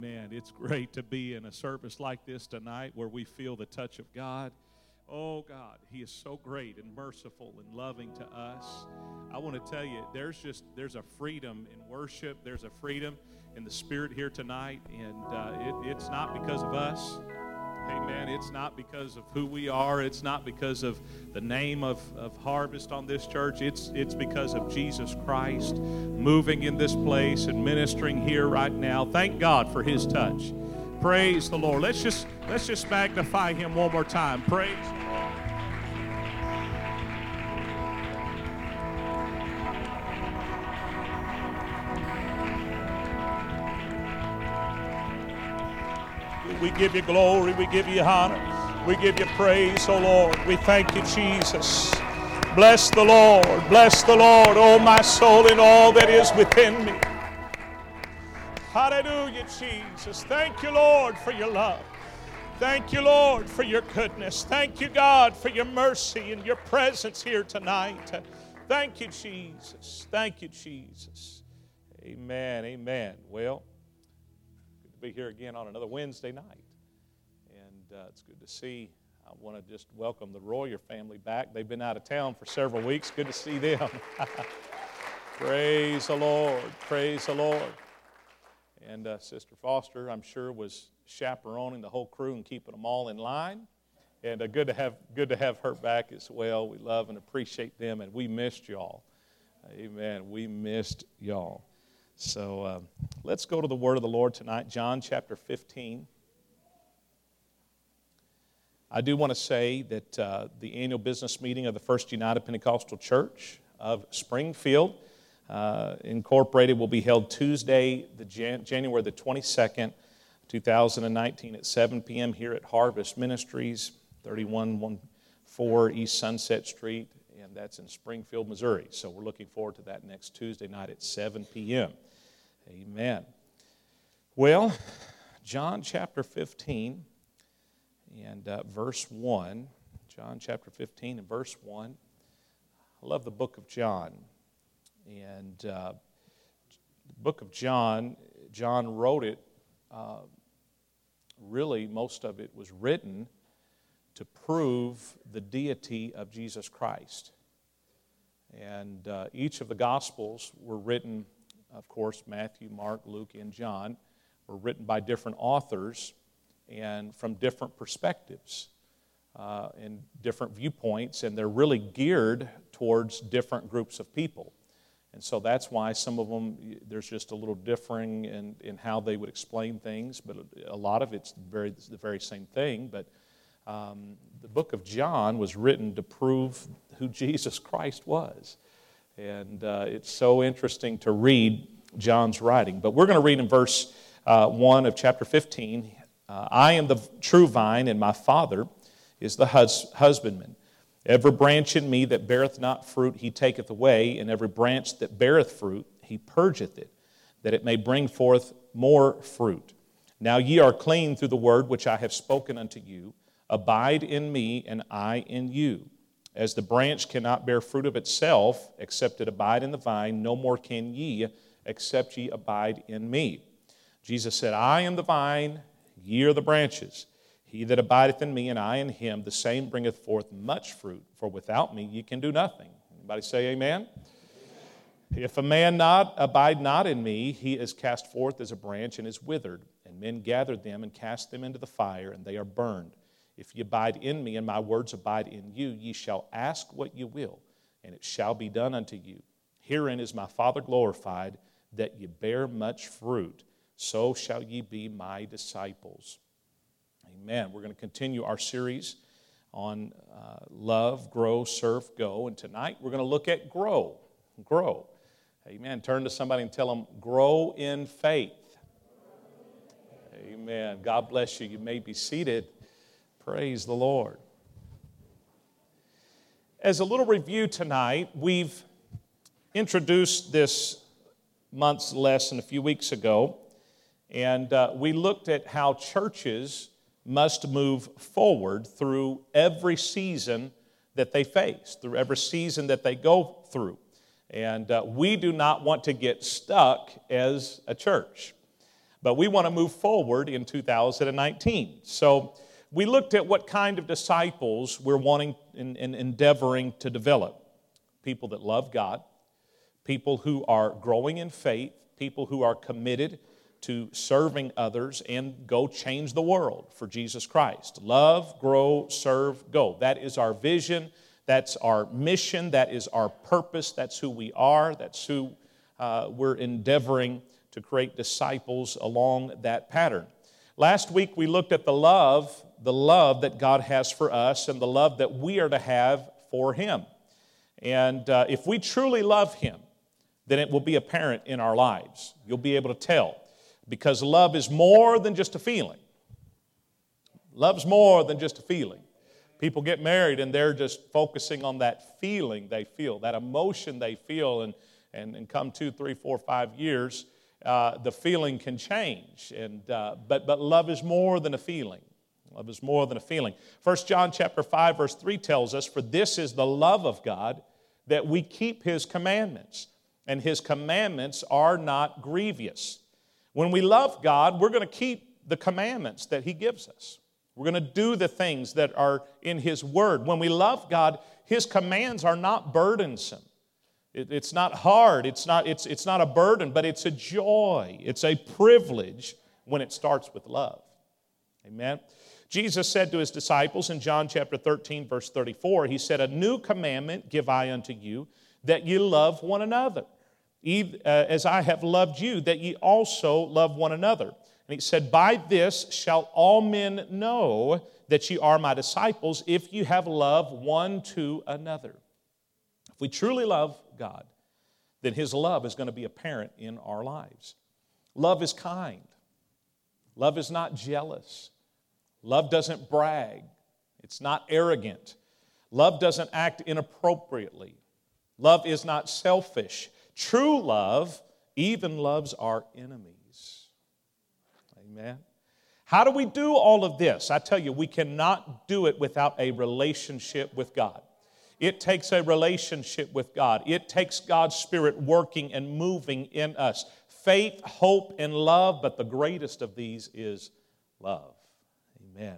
Man, it's great to be in a service like this tonight where we feel the touch of God. Oh God, He is so great and merciful and loving to us. I want to tell you, there's a freedom in worship. There's a freedom in the Spirit here tonight, and it's not because of us. Amen. It's not because of who we are. It's not because of the name of Harvest on this church. It's because of Jesus Christ moving in this place and ministering here right now. Thank God for His touch. Praise the Lord. Let's just magnify Him one more time. Praise the Lord. We give you glory, we give you honor, we give you praise, oh Lord. We thank you, Jesus. Bless the Lord, oh my soul, and all that is within me. Hallelujah, Jesus. Thank you, Lord, for your love. Thank you, Lord, for your goodness. Thank you, God, for your mercy and your presence here tonight. Thank you, Jesus. Thank you, Jesus. Amen, amen. Well, be here again on another Wednesday night, and it's good to see. I want to just welcome the Royer family back. They've been out of town for several weeks. Good to see them. Praise the Lord, praise the Lord. And Sister Foster, I'm sure, was chaperoning the whole crew and keeping them all in line. And good to have her back as well. We love and appreciate them, and we missed y'all. Amen. We missed y'all. So let's go to the Word of the Lord tonight, John chapter 15. I do want to say that the annual business meeting of the First United Pentecostal Church of Springfield Incorporated will be held Tuesday, January the 22nd, 2019 at 7 p.m. here at Harvest Ministries, 3114 East Sunset Street, and that's in Springfield, Missouri. So we're looking forward to that next Tuesday night at 7 p.m. Amen. Well, John chapter 15 and verse 1. John chapter 15 and verse 1. I love the book of John. And the book of John wrote it, really most of it was written to prove the deity of Jesus Christ. And each of the Gospels were written, of course, Matthew, Mark, Luke, and John, were written by different authors and from different perspectives and different viewpoints, and they're really geared towards different groups of people. And so that's why some of them, there's just a little differing in how they would explain things, but a lot of it's the very same thing. But the book of John was written to prove who Jesus Christ was. And it's so interesting to read John's writing. But we're going to read in verse 1 of chapter 15. I am the true vine, and my Father is the husbandman. Every branch in me that beareth not fruit, he taketh away, and every branch that beareth fruit, he purgeth it, that it may bring forth more fruit. Now ye are clean through the word which I have spoken unto you. Abide in me, and I in you. As the branch cannot bear fruit of itself, except it abide in the vine, no more can ye, except ye abide in me. Jesus said, I am the vine, ye are the branches. He that abideth in me, and I in him, the same bringeth forth much fruit, for without me ye can do nothing. Anybody say amen? If a man abide not in me, he is cast forth as a branch and is withered, and men gather them and cast them into the fire, and they are burned. If ye abide in me, and my words abide in you, ye shall ask what ye will, and it shall be done unto you. Herein is my Father glorified, that ye bear much fruit, so shall ye be my disciples. Amen. We're going to continue our series on love, grow, serve, go, and tonight we're going to look at grow. Grow. Amen. Turn to somebody and tell them, grow in faith. Amen. God bless you. You may be seated. Praise the Lord. As a little review tonight, we've introduced this month's lesson a few weeks ago, and we looked at how churches must move forward through every season that they face, through every season that they go through. And we do not want to get stuck as a church. But we want to move forward in 2019. So we looked at what kind of disciples we're wanting and endeavoring to develop. People that love God, people who are growing in faith, people who are committed to serving others and go change the world for Jesus Christ. Love, grow, serve, go. That is our vision. That's our mission. That is our purpose. That's who we are. That's who we're endeavoring to create disciples along that pattern. Last week we looked at the love that God has for us and the love that we are to have for Him. And if we truly love Him, then it will be apparent in our lives. You'll be able to tell. Because love is more than just a feeling. Love's more than just a feeling. People get married and they're just focusing on that feeling they feel, that emotion they feel, and come 2, 3, 4, 5 years, the feeling can change. But love is more than a feeling. Love is more than a feeling. 1 John chapter 5, verse 3 tells us, "For this is the love of God, that we keep His commandments, and His commandments are not grievous." When we love God, we're going to keep the commandments that He gives us. We're going to do the things that are in His Word. When we love God, His commands are not burdensome. It's not hard. It's not a burden, but it's a joy. It's a privilege when it starts with love. Amen. Jesus said to His disciples in John chapter 13, verse 34, He said, "A new commandment give I unto you, that ye love one another. As I have loved you, that ye also love one another." And He said, "By this shall all men know that ye are my disciples, if you have love one to another." If we truly love God, then His love is going to be apparent in our lives. Love is kind. Love is not jealous. Love doesn't brag. It's not arrogant. Love doesn't act inappropriately. Love is not selfish. True love even loves our enemies. Amen. How do we do all of this? I tell you, we cannot do it without a relationship with God. It takes a relationship with God. It takes God's Spirit working and moving in us. Faith, hope, and love, but the greatest of these is love. Amen.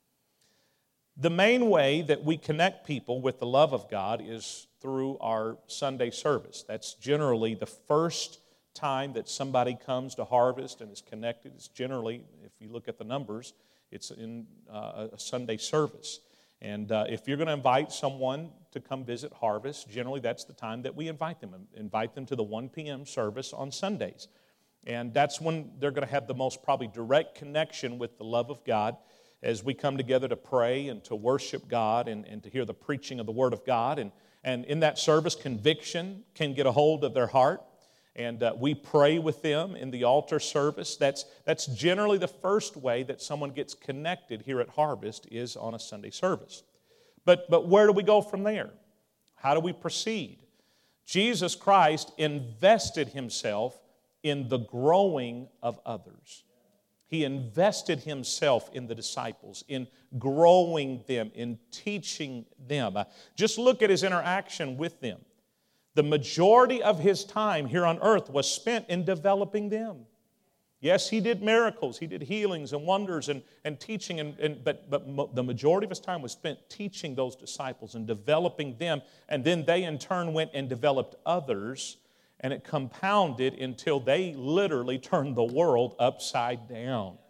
The main way that we connect people with the love of God is through our Sunday service. That's generally the first time that somebody comes to Harvest and is connected. It's generally, if you look at the numbers, it's in a Sunday service. And if you're going to invite someone to come visit Harvest, generally that's the time that we invite them. Invite them to the 1 p.m. service on Sundays. And that's when they're going to have the most probably direct connection with the love of God as we come together to pray and to worship God and to hear the preaching of the Word of God. And in that service, conviction can get a hold of their heart. And we pray with them in the altar service. That's generally the first way that someone gets connected here at Harvest is on a Sunday service. But where do we go from there? How do we proceed? Jesus Christ invested Himself in the growing of others. He invested Himself in the disciples, in growing them, in teaching them. Just look at His interaction with them. The majority of His time here on earth was spent in developing them. Yes, He did miracles, He did healings and wonders and teaching, but the majority of His time was spent teaching those disciples and developing them, and then they in turn went and developed others, and it compounded until they literally turned the world upside down.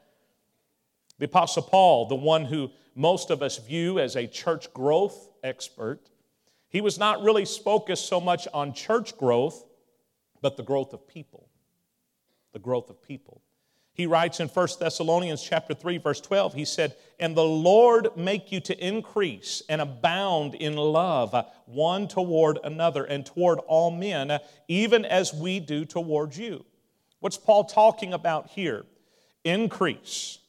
The Apostle Paul, the one who most of us view as a church growth expert, he was not really focused so much on church growth, but the growth of people. The growth of people. He writes in 1 Thessalonians chapter 3, verse 12, he said, "And the Lord make you to increase and abound in love one toward another and toward all men, even as we do toward you." What's Paul talking about here? Increase,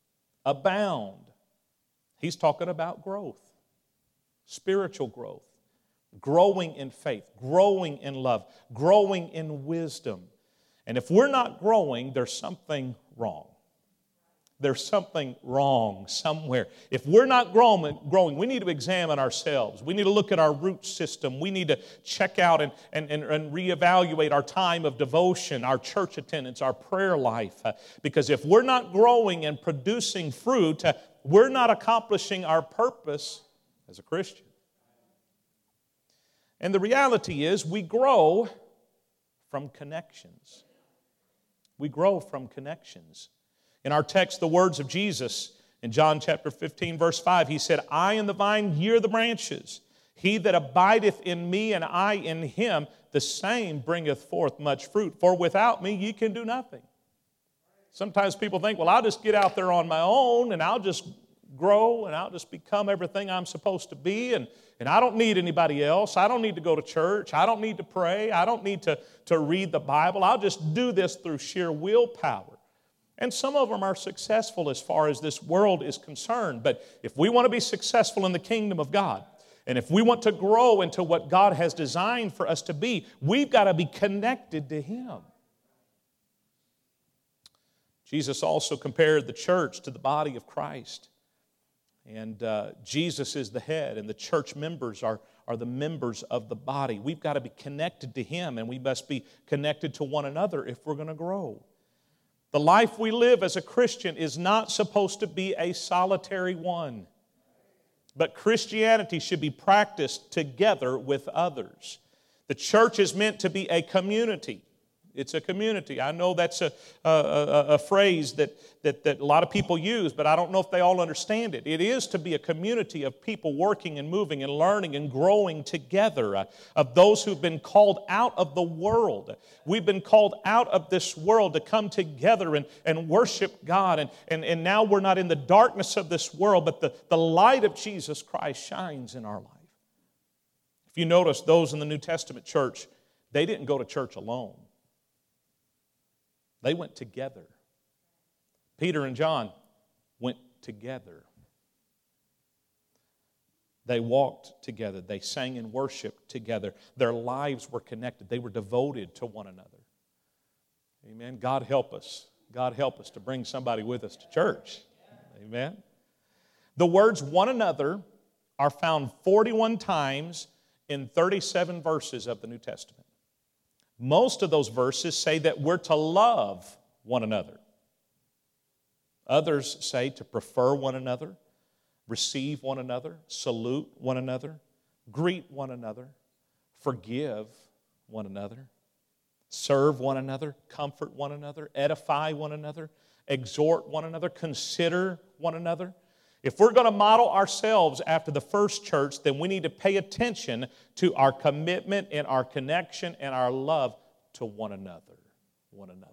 abound. He's talking about growth, spiritual growth. Growing in faith, growing in love, growing in wisdom. And if we're not growing, there's something wrong. There's something wrong somewhere. If we're not growing, we need to examine ourselves. We need to look at our root system. We need to check out and reevaluate our time of devotion, our church attendance, our prayer life. Because if we're not growing and producing fruit, we're not accomplishing our purpose as a Christian. And the reality is we grow from connections. We grow from connections. In our text, the words of Jesus in John chapter 15, verse 5, He said, I am the vine, ye are the branches. He that abideth in me and I in him, the same bringeth forth much fruit. For without me ye can do nothing. Sometimes people think, well, I'll just get out there on my own and I'll just grow and I'll just become everything I'm supposed to be and I don't need anybody else. I don't need to go to church. I don't need to pray. I don't need to read the Bible. I'll just do this through sheer willpower. And some of them are successful as far as this world is concerned. But if we want to be successful in the kingdom of God, and if we want to grow into what God has designed for us to be, we've got to be connected to Him. Jesus also compared the church to the body of Christ. And Jesus is the head, and the church members are the members of the body. We've got to be connected to Him, and we must be connected to one another if we're going to grow. The life we live as a Christian is not supposed to be a solitary one. But Christianity should be practiced together with others. The church is meant to be a community. It's a community. I know that's a phrase that a lot of people use, but I don't know if they all understand it. It is to be a community of people working and moving and learning and growing together, of those who've been called out of the world. We've been called out of this world to come together and worship God. And now we're not in the darkness of this world, but the light of Jesus Christ shines in our life. If you notice, those in the New Testament church, they didn't go to church alone. They went together. Peter and John went together. They walked together. They sang and worshiped together. Their lives were connected. They were devoted to one another. Amen. God help us. God help us to bring somebody with us to church. Amen. The words one another are found 41 times in 37 verses of the New Testament. Most of those verses say that we're to love one another. Others say to prefer one another, receive one another, salute one another, greet one another, forgive one another, serve one another, comfort one another, edify one another, exhort one another, consider one another. If we're going to model ourselves after the first church, then we need to pay attention to our commitment and our connection and our love to one another. One another.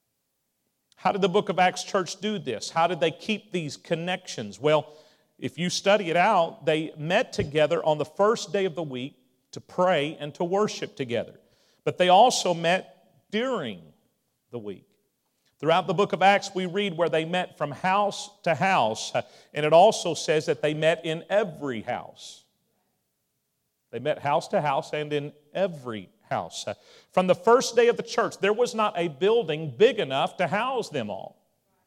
How did the book of Acts church do this? How did they keep these connections? Well, if you study it out, they met together on the first day of the week to pray and to worship together. But they also met during the week. Throughout the book of Acts, we read where they met from house to house, and it also says that they met in every house. They met house to house and in every house. From the first day of the church, there was not a building big enough to house them all.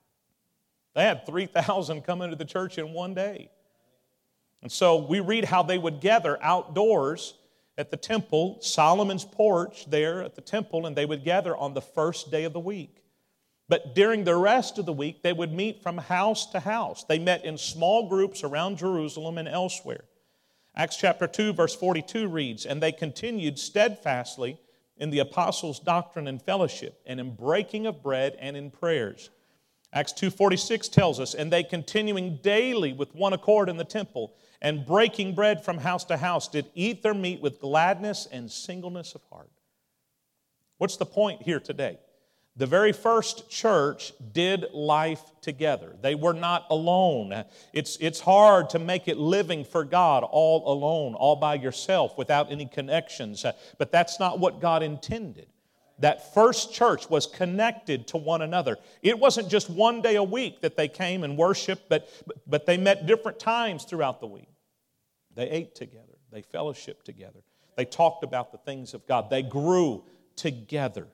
They had 3,000 come into the church in one day. And so we read how they would gather outdoors at the temple, Solomon's porch there at the temple, and they would gather on the first day of the week. But during the rest of the week, they would meet from house to house. They met in small groups around Jerusalem and elsewhere. Acts chapter 2, verse 42 reads, And they continued steadfastly in the apostles' doctrine and fellowship, and in breaking of bread and in prayers. Acts 2:46 tells us, And they continuing daily with one accord in the temple, and breaking bread from house to house, did eat their meat with gladness and singleness of heart. What's the point here today? The very first church did life together. They were not alone. It's hard to make it living for God all alone, all by yourself, without any connections. But that's not what God intended. That first church was connected to one another. It wasn't just one day a week that they came and worshiped, but they met different times throughout the week. They ate together. They fellowshiped together. They talked about the things of God. They grew together.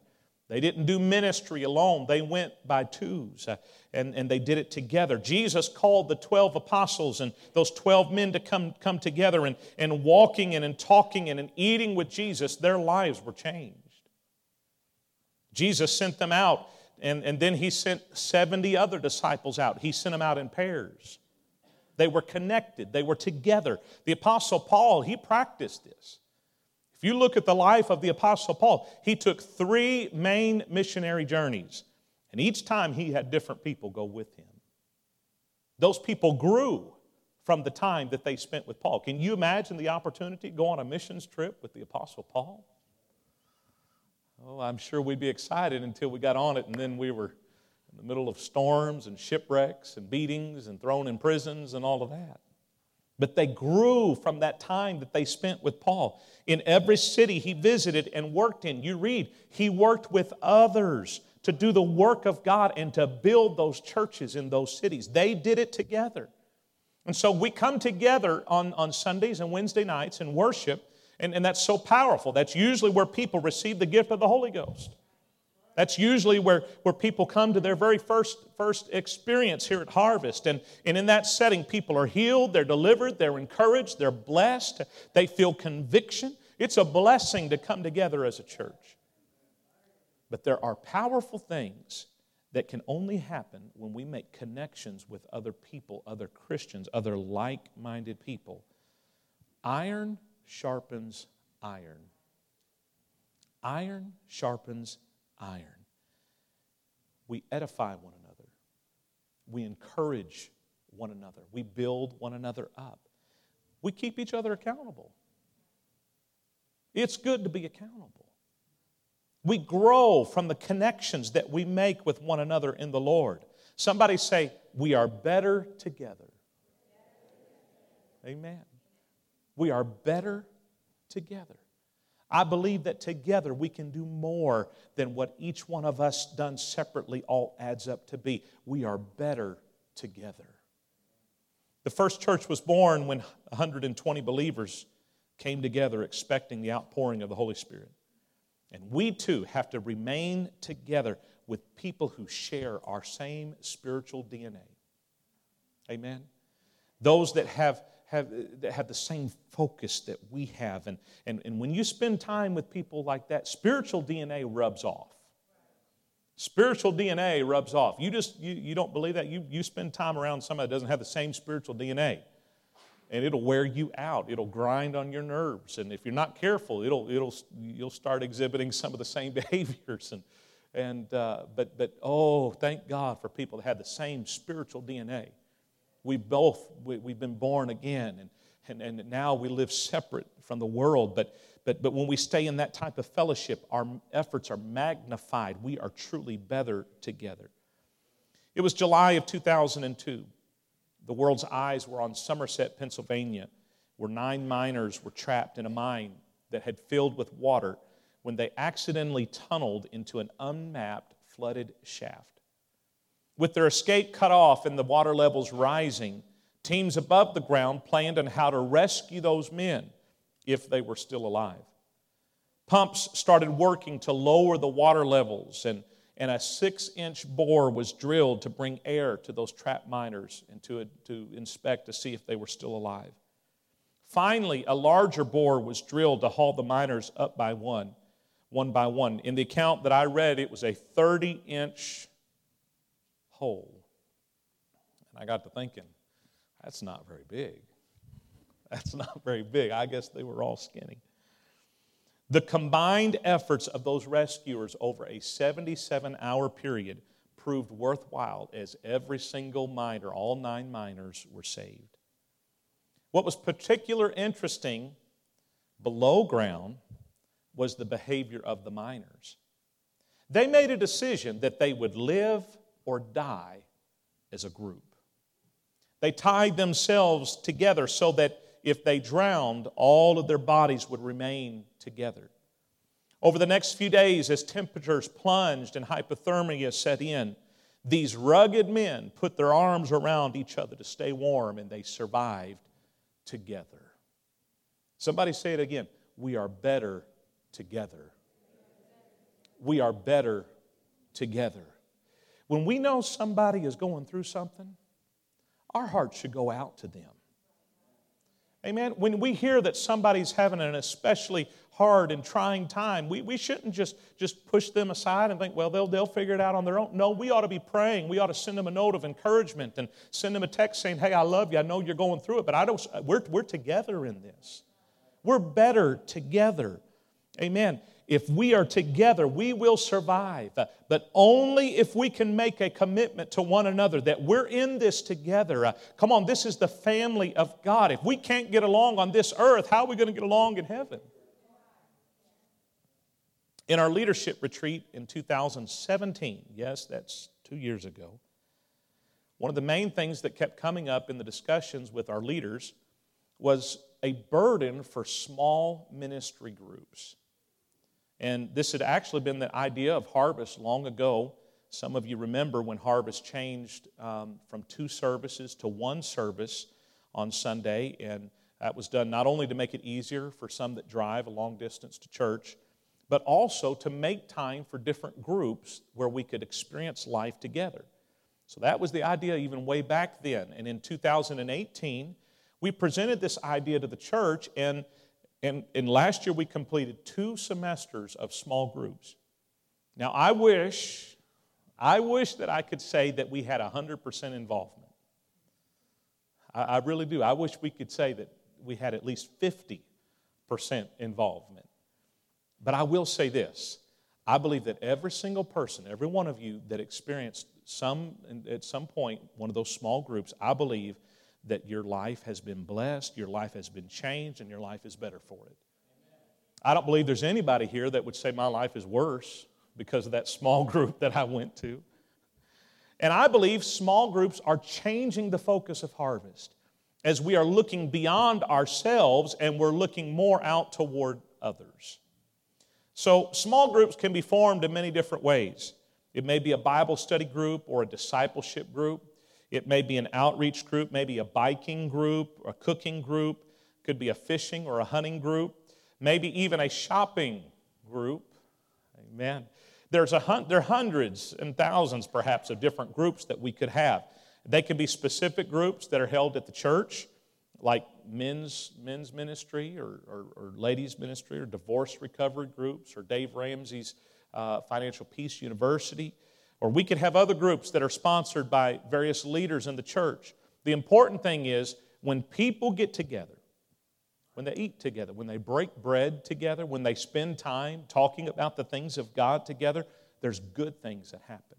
They didn't do ministry alone. They went by twos, and they did it together. Jesus called the 12 apostles and those 12 men to come together, and walking and in talking and in eating with Jesus, their lives were changed. Jesus sent them out, and then He sent 70 other disciples out. He sent them out in pairs. They were connected. They were together. The Apostle Paul, he practiced this. If you look at the life of the Apostle Paul, he took 3 main missionary journeys, and each time he had different people go with him. Those people grew from the time that they spent with Paul. Can you imagine the opportunity to go on a missions trip with the Apostle Paul? Oh, I'm sure we'd be excited until we got on it, and then we were in the middle of storms and shipwrecks and beatings and thrown in prisons and all of that. But they grew from that time that they spent with Paul. In every city he visited and worked in, you read, he worked with others to do the work of God and to build those churches in those cities. They did it together. And so we come together on Sundays and Wednesday nights and worship, and that's so powerful. That's usually where people receive the gift of the Holy Ghost. That's usually where people come to their very first experience here at Harvest. And in that setting, people are healed, they're delivered, they're encouraged, they're blessed, they feel conviction. It's a blessing to come together as a church. But there are powerful things that can only happen when we make connections with other people, other Christians, other like-minded people. Iron sharpens iron. Iron sharpens iron. We edify one another. We encourage one another. We build one another up. We keep each other accountable. It's good to be accountable. We grow from the connections that we make with one another in the Lord. Somebody say, we are better together. Amen. We are better together. I believe that together we can do more than what each one of us done separately all adds up to be. We are better together. The first church was born when 120 believers came together expecting the outpouring of the Holy Spirit. And we too have to remain together with people who share our same spiritual DNA. Amen? Those that have the same focus that we have. And when you spend time with people like that, spiritual DNA rubs off. Spiritual DNA rubs off. You don't believe that? You spend time around somebody that doesn't have the same spiritual DNA, and it'll wear you out. It'll grind on your nerves. And if you're not careful, you'll start exhibiting some of the same behaviors. But thank God for people that have the same spiritual DNA. We've been born again, and now we live separate from the world. But when we stay in that type of fellowship, our efforts are magnified. We are truly better together. It was July of 2002. The world's eyes were on Somerset, Pennsylvania, where 9 miners were trapped in a mine that had filled with water when they accidentally tunneled into an unmapped, flooded shaft. With their escape cut off and the water levels rising, teams above the ground planned on how to rescue those men if they were still alive. Pumps started working to lower the water levels, and a 6-inch bore was drilled to bring air to those trapped miners and to inspect to see if they were still alive. Finally, a larger bore was drilled to haul the miners up by one by one. In the account that I read, it was a 30-inch hole. And I got to thinking, that's not very big. That's not very big. I guess they were all skinny. The combined efforts of those rescuers over a 77-hour period proved worthwhile as every single miner, all 9 miners, were saved. What was particularly interesting below ground was the behavior of the miners. They made a decision that they would live or die as a group. They tied themselves together so that if they drowned, all of their bodies would remain together. Over the next few days, as temperatures plunged and hypothermia set in, these rugged men put their arms around each other to stay warm, and they survived together. Somebody say it again. We are better together. we are better together. When we know somebody is going through something, our heart should go out to them. Amen. When we hear that somebody's having an especially hard and trying time, we shouldn't just push them aside and think, well, they'll figure it out on their own. No, we ought to be praying. We ought to send them a note of encouragement and send them a text saying, hey, I love you. I know you're going through it, but we're together in this. We're better together. Amen. If we are together, we will survive. But only if we can make a commitment to one another that we're in this together. Come on, this is the family of God. If we can't get along on this earth, how are we going to get along in heaven? In our leadership retreat in 2017, yes, that's 2 years ago, one of the main things that kept coming up in the discussions with our leaders was a burden for small ministry groups. And this had actually been the idea of Harvest long ago. Some of you remember when Harvest changed from 2 services to 1 service on Sunday, and that was done not only to make it easier for some that drive a long distance to church, but also to make time for different groups where we could experience life together. So that was the idea even way back then. And in 2018, we presented this idea to the church, and last year we completed 2 semesters of small groups. Now I wish that I could say that we had 100% involvement. I really do. I wish we could say that we had at least 50% involvement. But I will say this. I believe that every single person, every one of you that experienced at some point one of those small groups, I believe that your life has been blessed, your life has been changed, and your life is better for it. I don't believe there's anybody here that would say my life is worse because of that small group that I went to. And I believe small groups are changing the focus of Harvest as we are looking beyond ourselves and we're looking more out toward others. So small groups can be formed in many different ways. It may be a Bible study group or a discipleship group. It may be an outreach group, maybe a biking group, a cooking group. It could be a fishing or a hunting group. Maybe even a shopping group. Amen. There are hundreds and thousands, perhaps, of different groups that we could have. They could be specific groups that are held at the church, like men's ministry or ladies' ministry or divorce recovery groups or Dave Ramsey's Financial Peace University. Or we could have other groups that are sponsored by various leaders in the church. The important thing is when people get together, when they eat together, when they break bread together, when they spend time talking about the things of God together, there's good things that happen.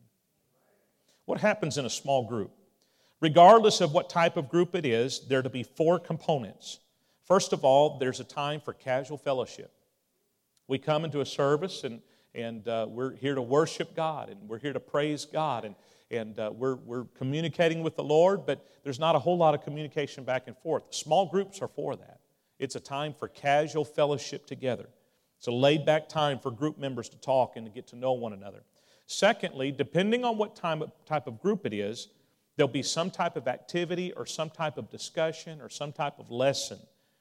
What happens in a small group? Regardless of what type of group it is, there are to be 4 components. First of all, there's a time for casual fellowship. We come into a service and we're here to worship God, and we're here to praise God, and we're communicating with the Lord, but there's not a whole lot of communication back and forth. Small groups are for that. It's a time for casual fellowship together. It's a laid-back time for group members to talk and to get to know one another. Secondly, depending on what type of group it is, there'll be some type of activity or some type of discussion or some type of lesson.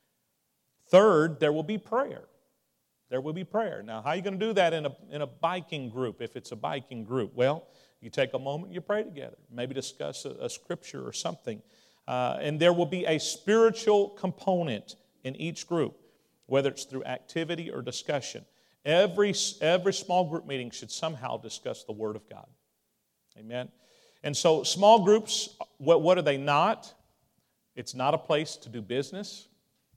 Third, there will be prayer. There will be prayer. Now, how are you going to do that in a biking group if it's a biking group? Well, you take a moment, you pray together. Maybe discuss a scripture or something. And there will be a spiritual component in each group, whether it's through activity or discussion. Every small group meeting should somehow discuss the Word of God. Amen? And so small groups, what are they not? It's not a place to do business.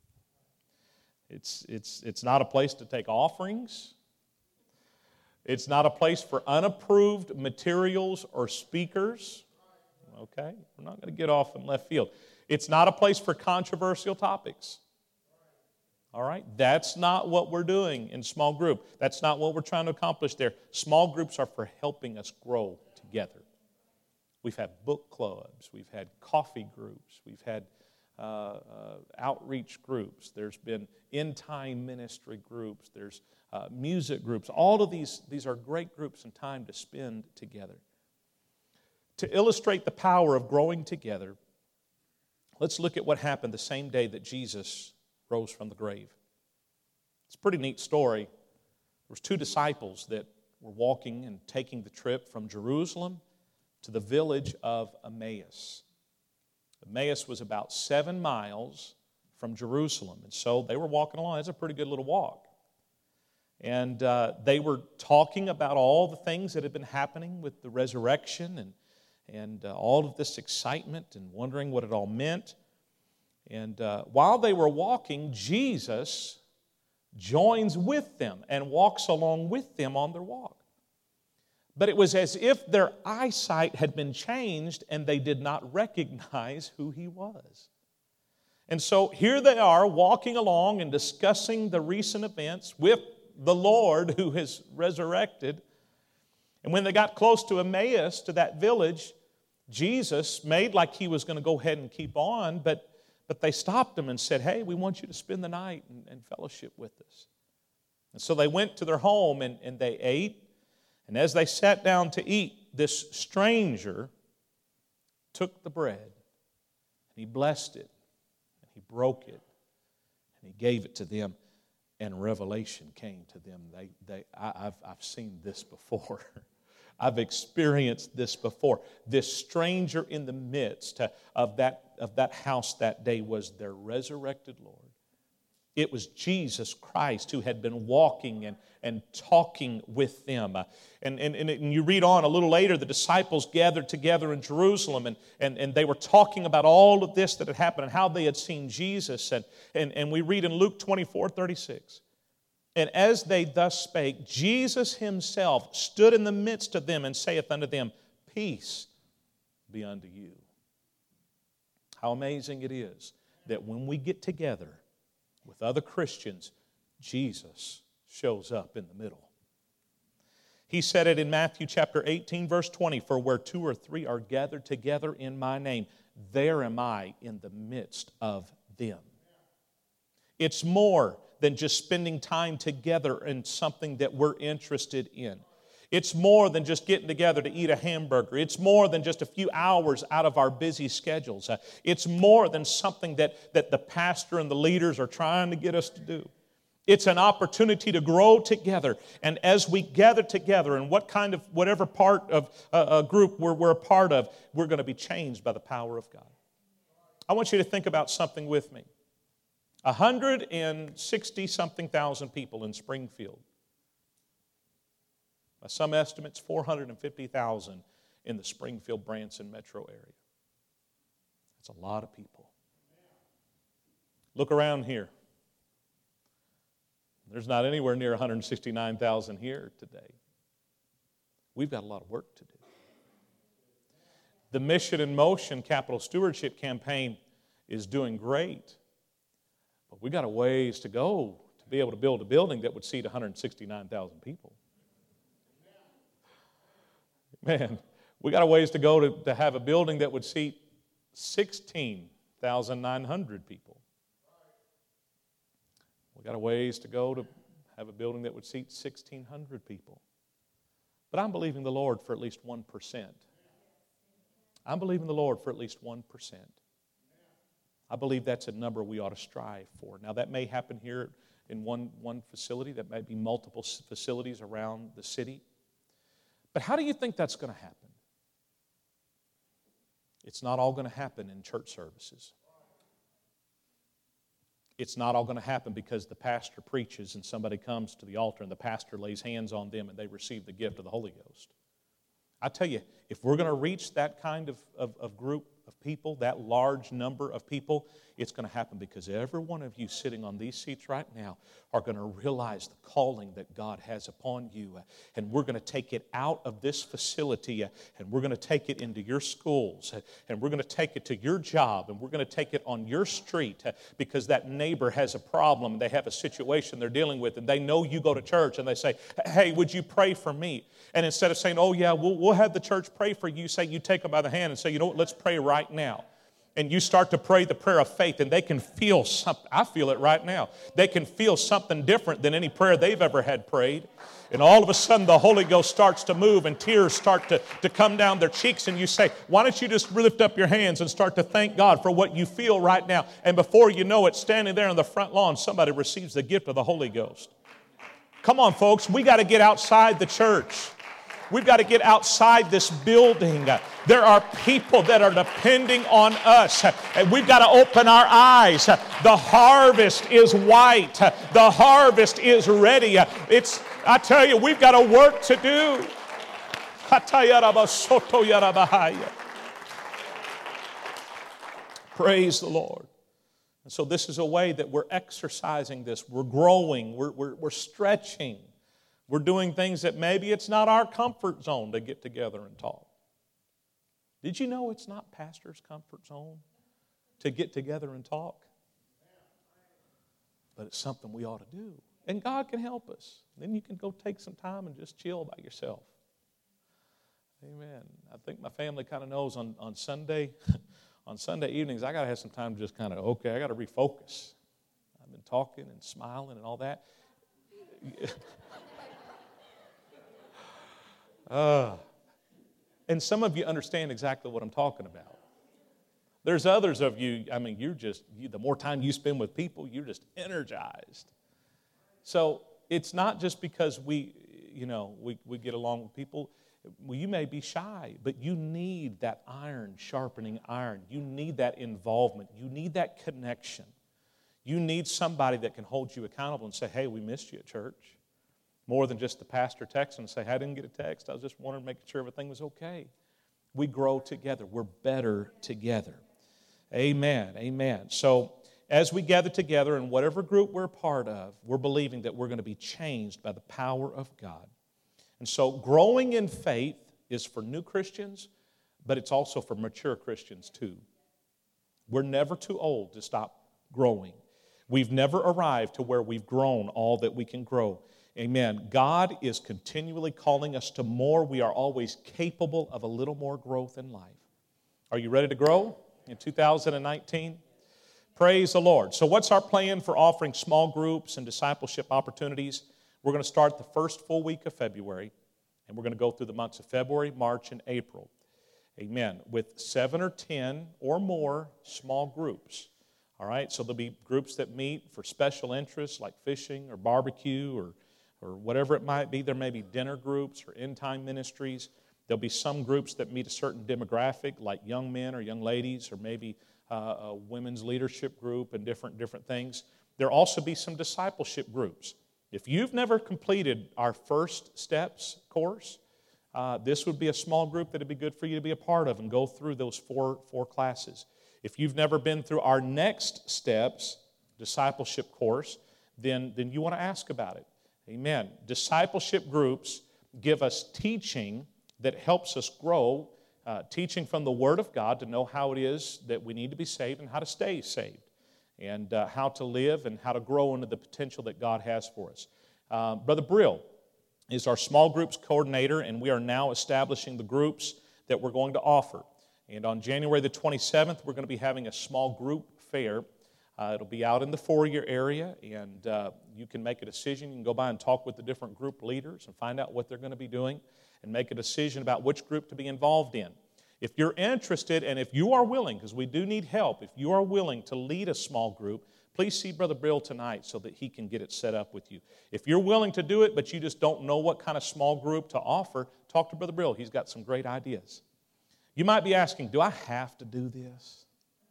It's not a place to take offerings. It's not a place for unapproved materials or speakers. Okay? We're not going to get off in left field. It's not a place for controversial topics. All right? That's not what we're doing in small group. That's not what we're trying to accomplish there. Small groups are for helping us grow together. We've had book clubs. We've had coffee groups. We've had outreach groups. There's been end-time ministry groups. There's music groups. All of these are great groups and time to spend together. To illustrate the power of growing together, let's look at what happened the same day that Jesus rose from the grave. It's a pretty neat story. There was 2 disciples that were walking and taking the trip from Jerusalem to the village of Emmaus. Emmaus was about 7 miles from Jerusalem, and so they were walking along. It's a pretty good little walk. And they were talking about all the things that had been happening with the resurrection and all of this excitement and wondering what it all meant. And while they were walking, Jesus joins with them and walks along with them on their walk. But it was as if their eyesight had been changed and they did not recognize who He was. And so here they are walking along and discussing the recent events with the Lord who has resurrected. And when they got close to Emmaus, to that village, Jesus made like He was going to go ahead and keep on, but they stopped Him and said, hey, we want you to spend the night and fellowship with us. And so they went to their home and they ate. And as they sat down to eat, this stranger took the bread and He blessed it and He broke it and He gave it to them. And revelation came to them. I've seen this before. I've experienced this before. This stranger in the midst of that house that day was their resurrected Lord. It was Jesus Christ who had been walking and talking with them. And you read on a little later, the disciples gathered together in Jerusalem and they were talking about all of this that had happened and how they had seen Jesus. And we read in Luke 24:36. And as they thus spake, Jesus Himself stood in the midst of them and saith unto them, peace be unto you. How amazing it is that when we get together with other Christians, Jesus shows up in the middle. He said it in Matthew chapter 18, verse 20, for where 2 or 3 are gathered together in my name, there am I in the midst of them. It's more than just spending time together in something that we're interested in. It's more than just getting together to eat a hamburger. It's more than just a few hours out of our busy schedules. It's more than something that the pastor and the leaders are trying to get us to do. It's an opportunity to grow together. And as we gather together in whatever part of a group we're a part of, we're going to be changed by the power of God. I want you to think about something with me. 160-something thousand people in Springfield. By some estimates, 450,000 in the Springfield, Branson metro area. That's a lot of people. Look around here. There's not anywhere near 169,000 here today. We've got a lot of work to do. The Mission in Motion Capital Stewardship Campaign is doing great. But we got a ways to go to be able to build a building that would seat 169,000 people. Man, we got a ways to go to have a building that would seat 16,900 people. We got a ways to go to have a building that would seat 1,600 people. But I'm believing the Lord for at least 1%. I'm believing the Lord for at least 1%. I believe that's a number we ought to strive for. Now, that may happen here in one facility. That may be multiple facilities around the city. But how do you think that's going to happen? It's not all going to happen in church services. It's not all going to happen because the pastor preaches and somebody comes to the altar and the pastor lays hands on them and they receive the gift of the Holy Ghost. I tell you, if we're going to reach that kind of group of people, that large number of people, it's going to happen because every one of you sitting on these seats right now are going to realize the calling that God has upon you. And we're going to take it out of this facility and we're going to take it into your schools and we're going to take it to your job and we're going to take it on your street because that neighbor has a problem. They have a situation they're dealing with and they know you go to church and they say, hey, would you pray for me? And instead of saying, oh yeah, we'll have the church pray for you, say you take them by the hand and say, you know what, let's pray right now. And you start to pray the prayer of faith and they can feel something. I feel it right now. They can feel something different than any prayer they've ever had prayed. And all of a sudden the Holy Ghost starts to move and tears start to come down their cheeks and you say, why don't you just lift up your hands and start to thank God for what you feel right now. And before you know it, standing there on the front lawn, somebody receives the gift of the Holy Ghost. Come on, folks, we got to get outside the church. We've got to get outside this building. There are people that are depending on us, and we've got to open our eyes. The harvest is white. The harvest is ready. I tell you, we've got a work to do. Praise the Lord. And so this is a way that we're exercising this. We're growing. We're stretching. We're doing things that maybe it's not our comfort zone to get together and talk. Did you know it's not pastor's comfort zone to get together and talk? But it's something we ought to do. And God can help us. Then you can go take some time and just chill by yourself. Amen. I think my family kind of knows on Sunday, on Sunday evenings, I got to have some time to just kind of, okay, I got to refocus. I've been talking and smiling and all that. And some of you understand exactly what I'm talking about. There's others of you, I mean, the more time you spend with people, you're just energized. So it's not just because we get along with people. Well, you may be shy, but you need that iron sharpening iron. You need that involvement. You need that connection. You need somebody that can hold you accountable and say, hey, we missed you at church. More than just the pastor texting and say, hey, I didn't get a text. I was just wondering, making sure everything was okay. We grow together. We're better together. Amen. Amen. So as we gather together in whatever group we're a part of, we're believing that we're going to be changed by the power of God. And so growing in faith is for new Christians, but it's also for mature Christians too. We're never too old to stop growing. We've never arrived to where we've grown all that we can grow. Amen. God is continually calling us to more. We are always capable of a little more growth in life. Are you ready to grow in 2019? Praise the Lord. So what's our plan for offering small groups and discipleship opportunities? We're going to start the first full week of February, and we're going to go through the months of February, March, and April. Amen. With 7 or 10 or more small groups. All right, so there'll be groups that meet for special interests like fishing or barbecue or whatever it might be. There may be dinner groups or end-time ministries. There'll be some groups that meet a certain demographic like young men or young ladies or maybe a women's leadership group and different things. There'll also be some discipleship groups. If you've never completed our First Steps course, this would be a small group that would be good for you to be a part of and go through those four classes. If you've never been through our Next Steps discipleship course, then you want to ask about it. Amen. Discipleship groups give us teaching that helps us grow, teaching from the Word of God to know how it is that we need to be saved and how to stay saved, and how to live and how to grow into the potential that God has for us. Brother Brill is our small groups coordinator, and we are now establishing the groups that we're going to offer. And on January the 27th, we're going to be having a small group fair. It'll be out in the foyer area, and you can make a decision. You can go by and talk with the different group leaders and find out what they're going to be doing and make a decision about which group to be involved in. If you're interested and if you are willing, because we do need help, if you are willing to lead a small group, please see Brother Brill tonight so that he can get it set up with you. If you're willing to do it, but you just don't know what kind of small group to offer, talk to Brother Brill. He's got some great ideas. You might be asking, do I have to do this?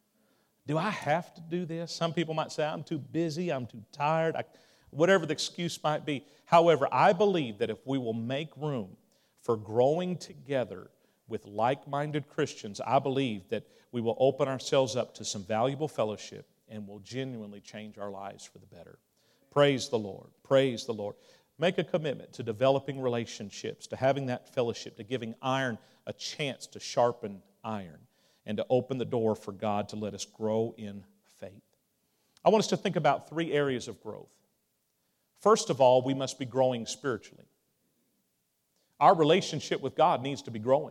Do I have to do this? Some people might say, I'm too busy, I'm too tired, whatever the excuse might be. However, I believe that if we will make room for growing together with like-minded Christians, I believe that we will open ourselves up to some valuable fellowship and will genuinely change our lives for the better. Praise the Lord. Praise the Lord. Make a commitment to developing relationships, to having that fellowship, to giving iron a chance to sharpen iron, and to open the door for God to let us grow in faith. I want us to think about 3 areas of growth. First of all, we must be growing spiritually. Our relationship with God needs to be growing.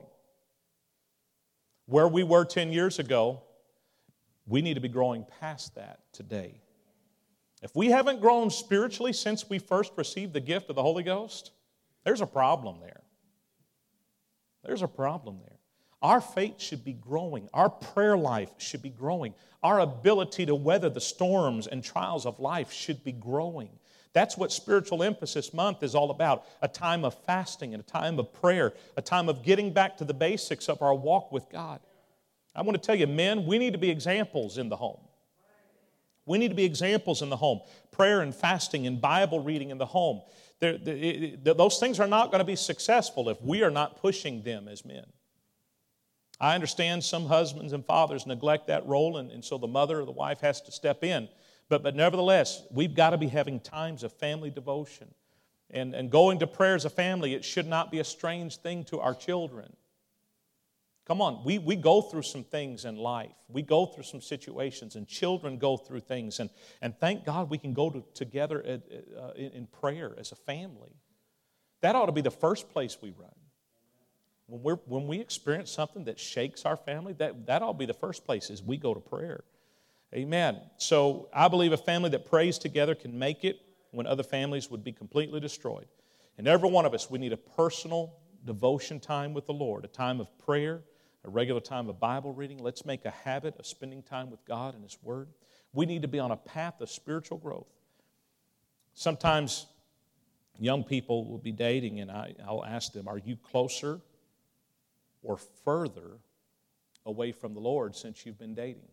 Where we were 10 years ago, we need to be growing past that today. If we haven't grown spiritually since we first received the gift of the Holy Ghost, there's a problem there. There's a problem there. Our faith should be growing. Our prayer life should be growing. Our ability to weather the storms and trials of life should be growing. That's what Spiritual Emphasis Month is all about, a time of fasting and a time of prayer, a time of getting back to the basics of our walk with God. I want to tell you, men, we need to be examples in the home. We need to be examples in the home. Prayer and fasting and Bible reading in the home. Those things are not going to be successful if we are not pushing them as men. I understand some husbands and fathers neglect that role, and so the mother or the wife has to step in. But nevertheless, we've got to be having times of family devotion. And going to prayer as a family, it should not be a strange thing to our children. Come on, we go through some things in life. We go through some situations, and children go through things. And thank God we can go together in prayer as a family. That ought to be the first place we run. When we experience something that shakes our family, that ought to be the first place is we go to prayer. Amen. So I believe a family that prays together can make it when other families would be completely destroyed. And every one of us, we need a personal devotion time with the Lord, a time of prayer, a regular time of Bible reading. Let's make a habit of spending time with God and His Word. We need to be on a path of spiritual growth. Sometimes young people will be dating, and I'll ask them, are you closer or further away from the Lord since you've been dating?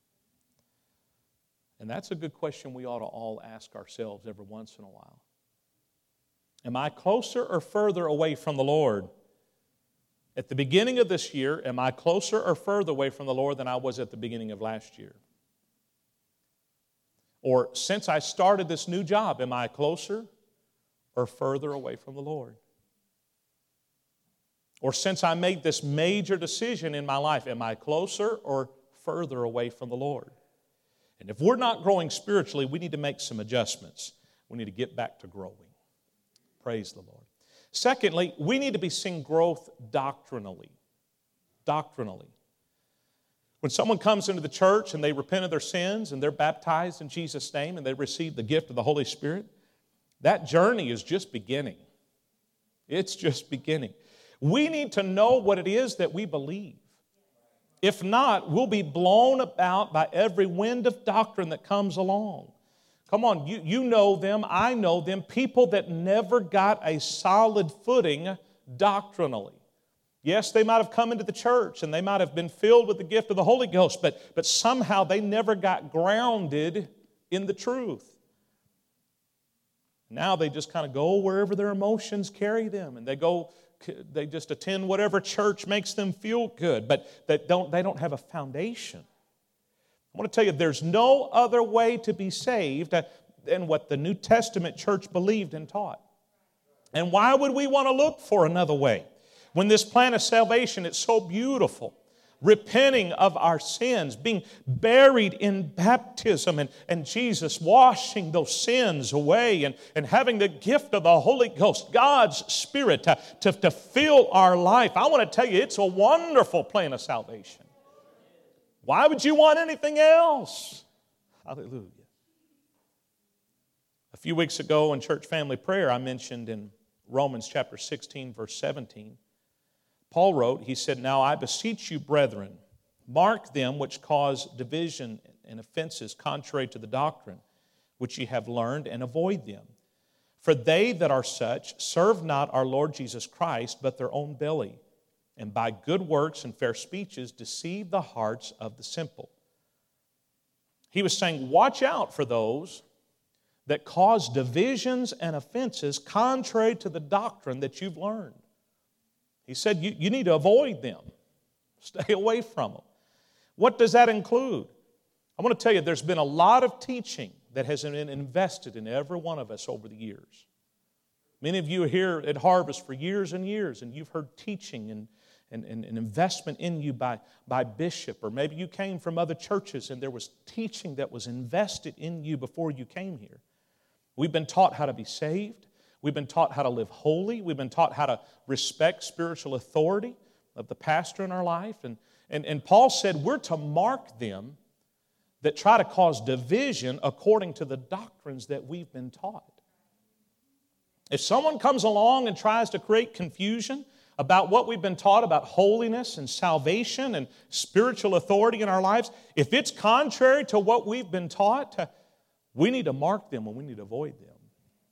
And that's a good question we ought to all ask ourselves every once in a while. Am I closer or further away from the Lord? At the beginning of this year, am I closer or further away from the Lord than I was at the beginning of last year? Or since I started this new job, am I closer or further away from the Lord? Or since I made this major decision in my life, am I closer or further away from the Lord? And if we're not growing spiritually, we need to make some adjustments. We need to get back to growing. Praise the Lord. Secondly, we need to be seeing growth doctrinally. Doctrinally. When someone comes into the church and they repent of their sins and they're baptized in Jesus' name and they receive the gift of the Holy Spirit, that journey is just beginning. It's just beginning. We need to know what it is that we believe. If not, we'll be blown about by every wind of doctrine that comes along. Come on, you know them, I know them, people that never got a solid footing doctrinally. Yes, they might have come into the church and they might have been filled with the gift of the Holy Ghost, but somehow they never got grounded in the truth. Now they just kind of go wherever their emotions carry them, and they just attend whatever church makes them feel good, but they don't have a foundation. I want to tell you, there's no other way to be saved than what the New Testament church believed and taught. And why would we want to look for another way? When this plan of salvation is so beautiful, repenting of our sins, being buried in baptism, and Jesus washing those sins away, and having the gift of the Holy Ghost, God's Spirit, to fill our life. I want to tell you, it's a wonderful plan of salvation. Why would you want anything else? Hallelujah. A few weeks ago in church family prayer, I mentioned in Romans chapter 16, verse 17, Paul wrote, he said, "Now I beseech you, brethren, mark them which cause division and offenses contrary to the doctrine which ye have learned, and avoid them. For they that are such serve not our Lord Jesus Christ, but their own belly, and by good works and fair speeches deceive the hearts of the simple." He was saying, watch out for those that cause divisions and offenses contrary to the doctrine that you've learned. He said, you need to avoid them. Stay away from them. What does that include? I want to tell you, there's been a lot of teaching that has been invested in every one of us over the years. Many of you are here at Harvest for years and years, and you've heard teaching and investment in you by bishop, or maybe you came from other churches and there was teaching that was invested in you before you came here. We've been taught how to be saved. We've been taught how to live holy. We've been taught how to respect spiritual authority of the pastor in our life. And Paul said we're to mark them that try to cause division according to the doctrines that we've been taught. If someone comes along and tries to create confusion about what we've been taught about holiness and salvation and spiritual authority in our lives, if it's contrary to what we've been taught, we need to mark them and we need to avoid them.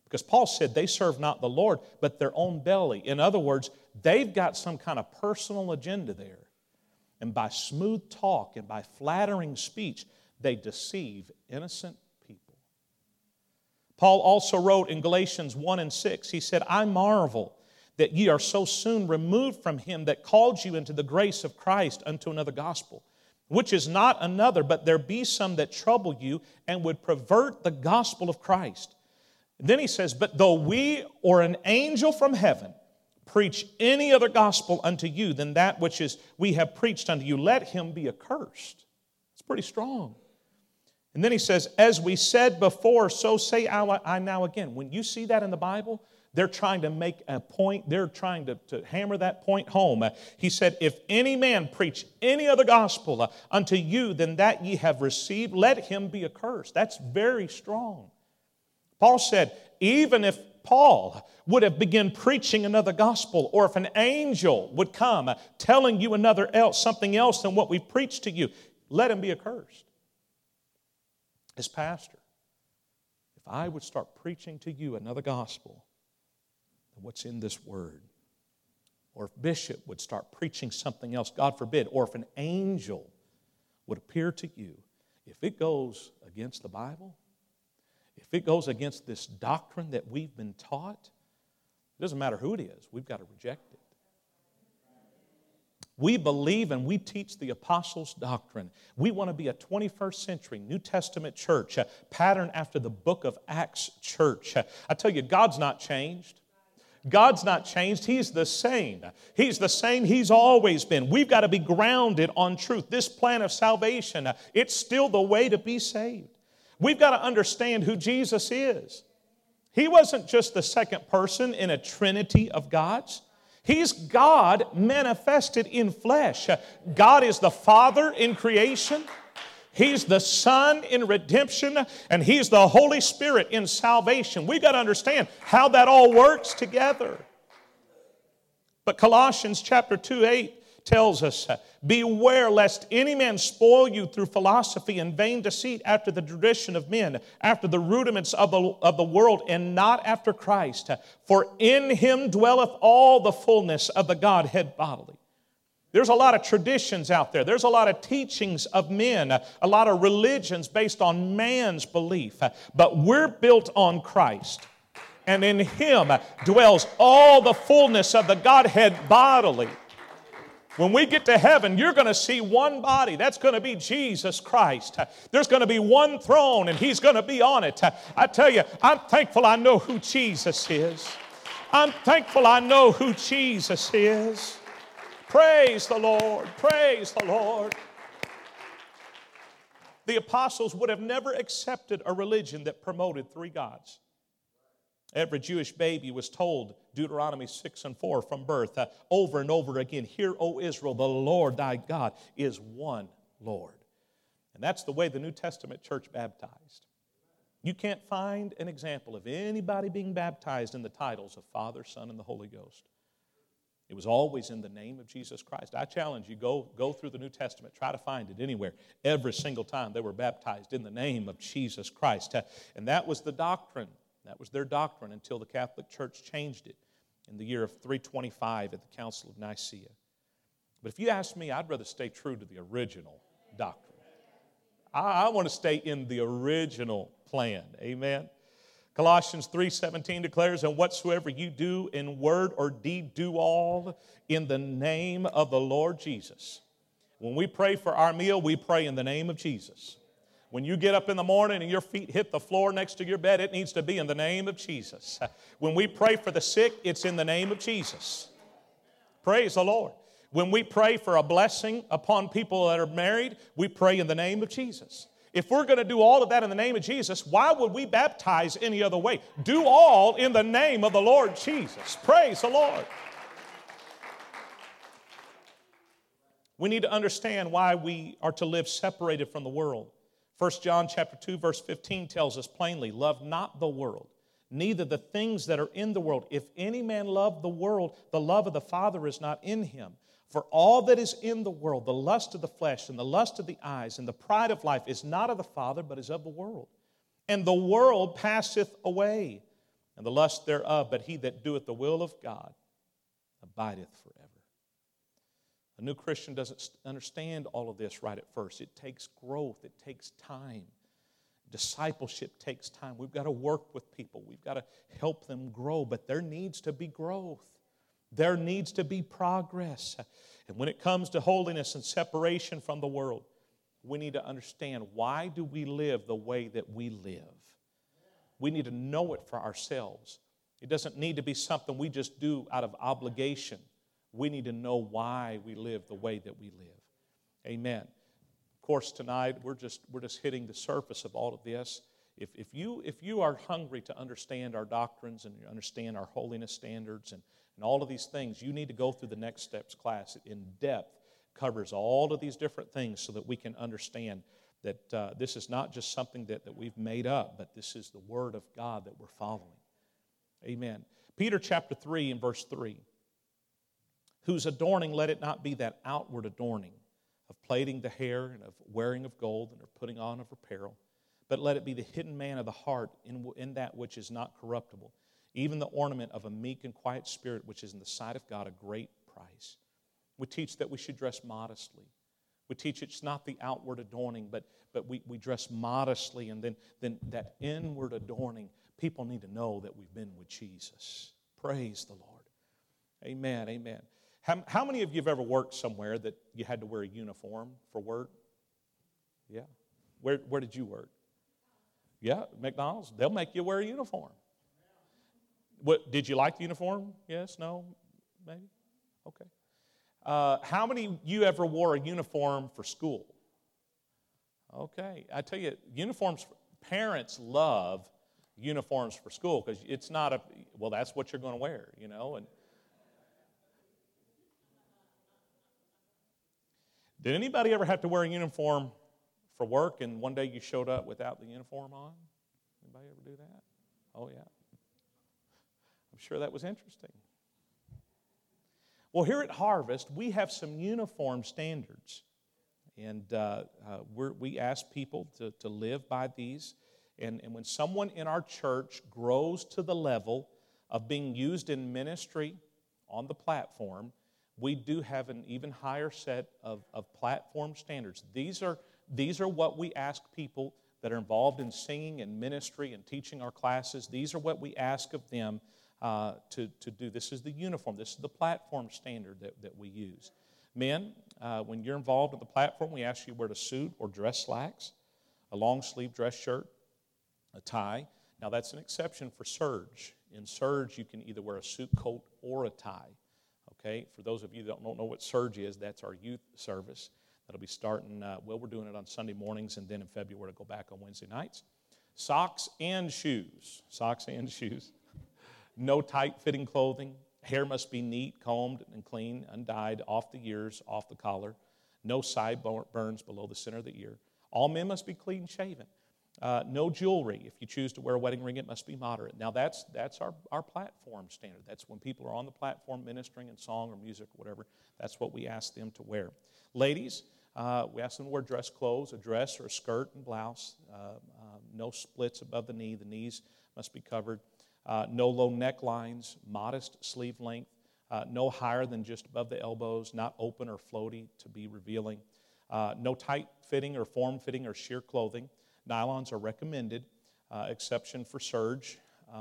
Because Paul said they serve not the Lord, but their own belly. In other words, they've got some kind of personal agenda there. And by smooth talk and by flattering speech, they deceive innocent people. Paul also wrote in Galatians 1 and 6, he said, I marvel that ye are so soon removed from him that called you into the grace of Christ unto another gospel, which is not another, but there be some that trouble you and would pervert the gospel of Christ. And then he says, but though we or an angel from heaven preach any other gospel unto you than that which is we have preached unto you, let him be accursed. It's pretty strong. And then he says, as we said before, so say I now again. When you see that in the Bible, they're trying to make a point. They're trying to hammer that point home. He said, if any man preach any other gospel unto you than that ye have received, let him be accursed. That's very strong. Paul said, even if Paul would have begun preaching another gospel, or if an angel would come telling you something else than what we preached to you, let him be accursed. As pastor, if I would start preaching to you another gospel than what's in this word, or if bishop would start preaching something else, God forbid, or if an angel would appear to you, if it goes against the Bible, if it goes against this doctrine that we've been taught, it doesn't matter who it is, we've got to reject it. We believe and we teach the apostles' doctrine. We want to be a 21st century New Testament church, patterned after the book of Acts church. I tell you, God's not changed. God's not changed. He's the same. He's the same He's always been. We've got to be grounded on truth. This plan of salvation, it's still the way to be saved. We've got to understand who Jesus is. He wasn't just the second person in a trinity of gods. He's God manifested in flesh. God is the Father in creation. He's the Son in redemption. And He's the Holy Spirit in salvation. We've got to understand how that all works together. But Colossians chapter 2:8 tells us, beware lest any man spoil you through philosophy and vain deceit after the tradition of men, after the rudiments of the world, and not after Christ. For in Him dwelleth all the fullness of the Godhead bodily. There's a lot of traditions out there. There's a lot of teachings of men, a lot of religions based on man's belief. But we're built on Christ. And in Him dwells all the fullness of the Godhead bodily. When we get to heaven, you're going to see one body. That's going to be Jesus Christ. There's going to be one throne, and He's going to be on it. I tell you, I'm thankful I know who Jesus is. I'm thankful I know who Jesus is. Praise the Lord. Praise the Lord. The apostles would have never accepted a religion that promoted three gods. Every Jewish baby was told Deuteronomy 6:4 from birth over and over again, hear, O Israel, the Lord thy God is one Lord. And that's the way the New Testament church baptized. You can't find an example of anybody being baptized in the titles of Father, Son, and the Holy Ghost. It was always in the name of Jesus Christ. I challenge you, go through the New Testament, try to find it anywhere. Every single time they were baptized in the name of Jesus Christ. And that was the doctrine. That was their doctrine until the Catholic Church changed it in the year of 325 at the Council of Nicaea. But if you ask me, I'd rather stay true to the original doctrine. I want to stay in the original plan. Amen. Colossians 3:17 declares, and whatsoever you do in word or deed, do all in the name of the Lord Jesus. When we pray for our meal, we pray in the name of Jesus. When you get up in the morning and your feet hit the floor next to your bed, it needs to be in the name of Jesus. When we pray for the sick, it's in the name of Jesus. Praise the Lord. When we pray for a blessing upon people that are married, we pray in the name of Jesus. If we're going to do all of that in the name of Jesus, why would we baptize any other way? Do all in the name of the Lord Jesus. Praise the Lord. We need to understand why we are to live separated from the world. 1 John chapter 2, verse 15 tells us plainly, love not the world, neither the things that are in the world. If any man love the world, the love of the Father is not in him. For all that is in the world, the lust of the flesh and the lust of the eyes and the pride of life is not of the Father, but is of the world. And the world passeth away, and the lust thereof, but he that doeth the will of God abideth forever. A new Christian doesn't understand all of this right at first. It takes growth. It takes time. Discipleship takes time. We've got to work with people. We've got to help them grow, but there needs to be growth. There needs to be progress. And when it comes to holiness and separation from the world, we need to understand, why do we live the way that we live? We need to know it for ourselves. It doesn't need to be something we just do out of obligation. We need to know why we live the way that we live. Amen. Of course, tonight we're just hitting the surface of all of this. If you are hungry to understand our doctrines and understand our holiness standards and all of these things, you need to go through the Next Steps class. In depth covers all of these different things so that we can understand that this is not just something that we've made up, but this is the Word of God that we're following. Amen. Peter chapter 3 and verse 3. Whose adorning, let it not be that outward adorning of plaiting the hair and of wearing of gold and of putting on of apparel, but let it be the hidden man of the heart in that which is not corruptible, even the ornament of a meek and quiet spirit, which is in the sight of God a great price. We teach that we should dress modestly. We teach it's not the outward adorning, but we dress modestly, and then that inward adorning, people need to know that we've been with Jesus. Praise the Lord. Amen, amen. How many of you have ever worked somewhere that you had to wear a uniform for work? Yeah. Where did you work? Yeah, McDonald's. They'll make you wear a uniform. What, did you like the uniform? Yes, no, maybe? Okay. How many of you ever wore a uniform for school? Okay. I tell you, parents love uniforms for school because it's not that's what you're going to wear, and did anybody ever have to wear a uniform for work and one day you showed up without the uniform on? Anybody ever do that? Oh, yeah. I'm sure that was interesting. Well, here at Harvest, we have some uniform standards. And we ask people to live by these. And when someone in our church grows to the level of being used in ministry on the platform, we do have an even higher set of platform standards. These are what we ask people that are involved in singing and ministry and teaching our classes. These are what we ask of them to do. This is the uniform. This is the platform standard that we use. Men, when you're involved in the platform, we ask you to wear a suit or dress slacks, a long-sleeve dress shirt, a tie. Now, that's an exception for Surge. In Surge, you can either wear a suit coat or a tie. Okay, for those of you that don't know what Surge is, that's our youth service. That'll be starting, we're doing it on Sunday mornings, and then in February it'll go back on Wednesday nights. Socks and shoes. Socks and shoes. No tight-fitting clothing. Hair must be neat, combed and clean, undyed, off the ears, off the collar. No sideburns below the center of the ear. All men must be clean-shaven. No jewelry. If you choose to wear a wedding ring, it must be moderate. Now, that's our platform standard. That's when people are on the platform ministering in song or music or whatever. That's what we ask them to wear. Ladies, we ask them to wear dress clothes, a dress or a skirt and blouse. No splits above the knee. The knees must be covered. No low necklines, modest sleeve length. No higher than just above the elbows, not open or floaty to be revealing. No tight-fitting or form-fitting or sheer clothing. Nylons are recommended, exception for Surge.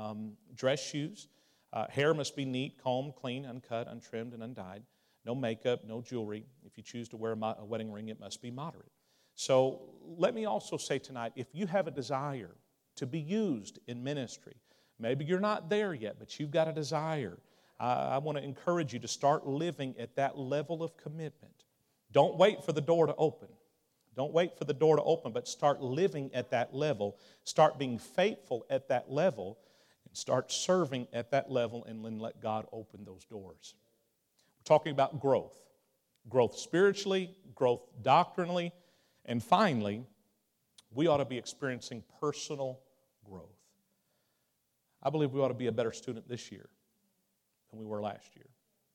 Dress shoes. Hair must be neat, combed, clean, uncut, untrimmed, and undyed. No makeup, no jewelry. If you choose to wear a wedding ring, it must be moderate. So let me also say tonight, if you have a desire to be used in ministry, maybe you're not there yet, but you've got a desire, I want to encourage you to start living at that level of commitment. Don't wait for the door to open. Don't wait for the door to open, but start living at that level. Start being faithful at that level, and start serving at that level, and then let God open those doors. We're talking about growth. Growth spiritually, growth doctrinally, and finally, we ought to be experiencing personal growth. I believe we ought to be a better student this year than we were last year.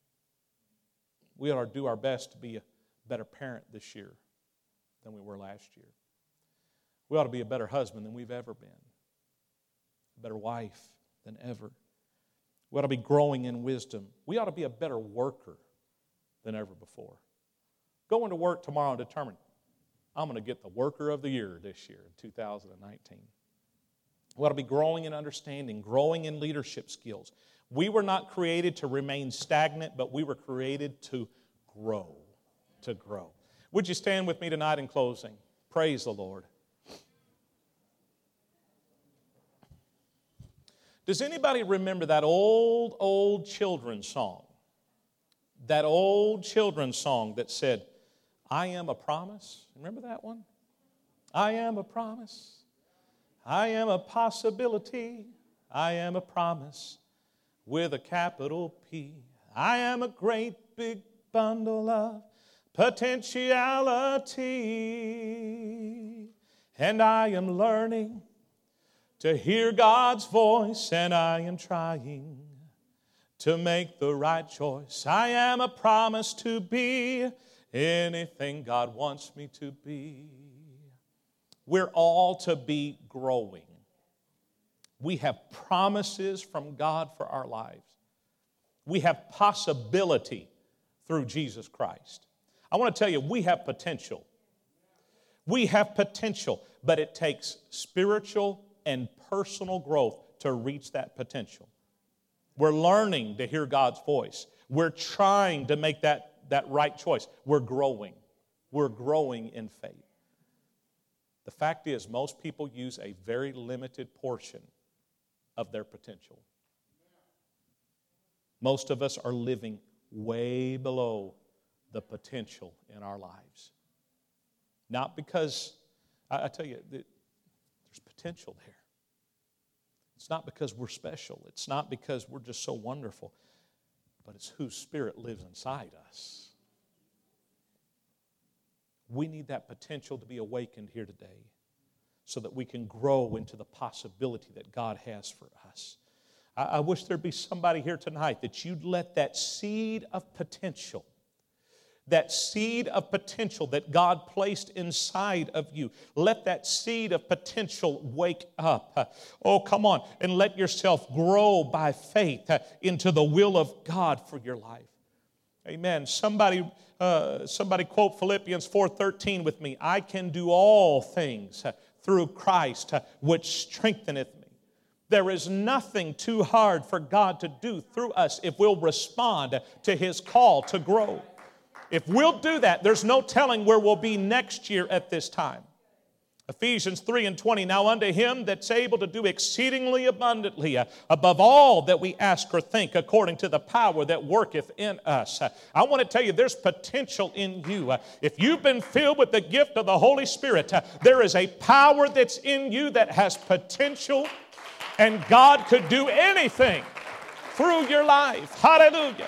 We ought to do our best to be a better parent this year than we were last year. We ought to be a better husband than we've ever been, a better wife than ever. We ought to be growing in wisdom. We ought to be a better worker than ever before. Go into work tomorrow and determine, I'm going to get the worker of the year this year in 2019. We ought to be growing in understanding, growing in leadership skills. We were not created to remain stagnant, but we were created to grow, to grow. Would you stand with me tonight in closing? Praise the Lord. Does anybody remember that old children's song? That old children's song that said, I am a promise. Remember that one? I am a promise. I am a possibility. I am a promise with a capital P. I am a great big bundle of potentiality. And I am learning to hear God's voice, and I am trying to make the right choice. I am a promise to be anything God wants me to be. We're all to be growing. We have promises from God for our lives. We have possibility through Jesus Christ. I want to tell you, we have potential. We have potential, but it takes spiritual and personal growth to reach that potential. We're learning to hear God's voice. We're trying to make that right choice. We're growing. We're growing in faith. The fact is, most people use a very limited portion of their potential. Most of us are living way below the potential in our lives. Not because, I tell you, there's potential there. It's not because we're special. It's not because we're just so wonderful. But it's whose Spirit lives inside us. We need that potential to be awakened here today so that we can grow into the possibility that God has for us. I wish there'd be somebody here tonight that you'd let that seed of potential that God placed inside of you, let that seed of potential wake up. Oh, come on, and let yourself grow by faith into the will of God for your life. Amen. Somebody quote Philippians 4:13 with me. I can do all things through Christ which strengtheneth me. There is nothing too hard for God to do through us if we'll respond to His call to grow. If we'll do that, there's no telling where we'll be next year at this time. Ephesians 3:20, now unto Him that's able to do exceedingly abundantly above all that we ask or think according to the power that worketh in us. I want to tell you, there's potential in you. If you've been filled with the gift of the Holy Spirit, there is a power that's in you that has potential, and God could do anything through your life. Hallelujah.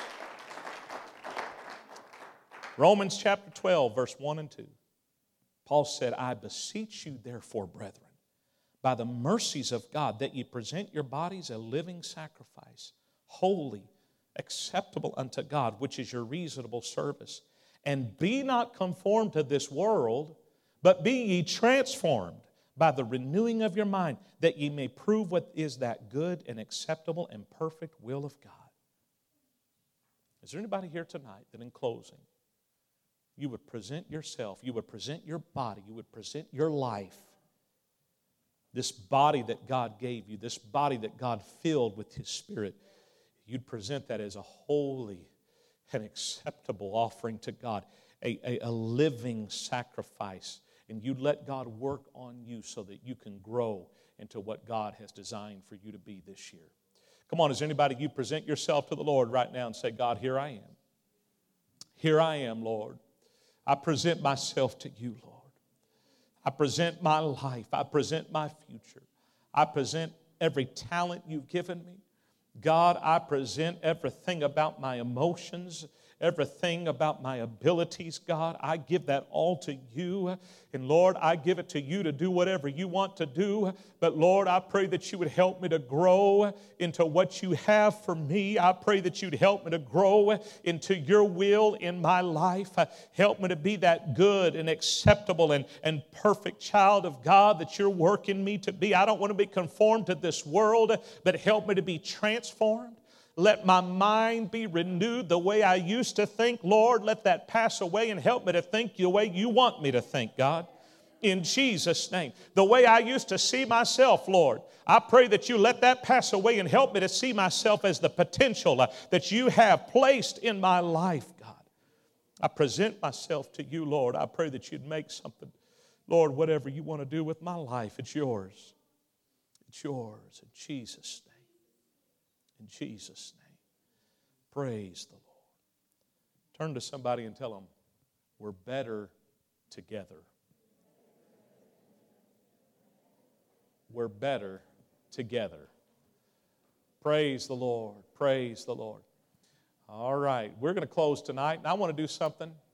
Romans chapter 12, verse 1 and 2. Paul said, I beseech you therefore, brethren, by the mercies of God, that ye present your bodies a living sacrifice, holy, acceptable unto God, which is your reasonable service. And be not conformed to this world, but be ye transformed by the renewing of your mind, that ye may prove what is that good and acceptable and perfect will of God. Is there anybody here tonight that in closing, you would present yourself, you would present your body, you would present your life, this body that God gave you, this body that God filled with His Spirit, you'd present that as a holy and acceptable offering to God, a living sacrifice, and you'd let God work on you so that you can grow into what God has designed for you to be this year. Come on, is there anybody, you present yourself to the Lord right now and say, God, here I am. Here I am, Lord. I present myself to you, Lord. I present my life. I present my future. I present every talent you've given me. God, I present everything about my emotions everything about my abilities, God. I give that all to you. And Lord, I give it to you to do whatever you want to do. But Lord, I pray that you would help me to grow into what you have for me. I pray that you'd help me to grow into your will in my life. Help me to be that good and acceptable and perfect child of God that you're working me to be. I don't want to be conformed to this world, but help me to be transformed. Let my mind be renewed the way I used to think. Lord, let that pass away and help me to think the way you want me to think, God. In Jesus' name. The way I used to see myself, Lord, I pray that you let that pass away and help me to see myself as the potential that you have placed in my life, God. I present myself to you, Lord. I pray that you'd make something. Lord, whatever you want to do with my life, it's yours. It's yours in Jesus' name. In Jesus' name. Praise the Lord. Turn to somebody and tell them, we're better together. We're better together. Praise the Lord. Praise the Lord. All right, we're going to close tonight, and I want to do something.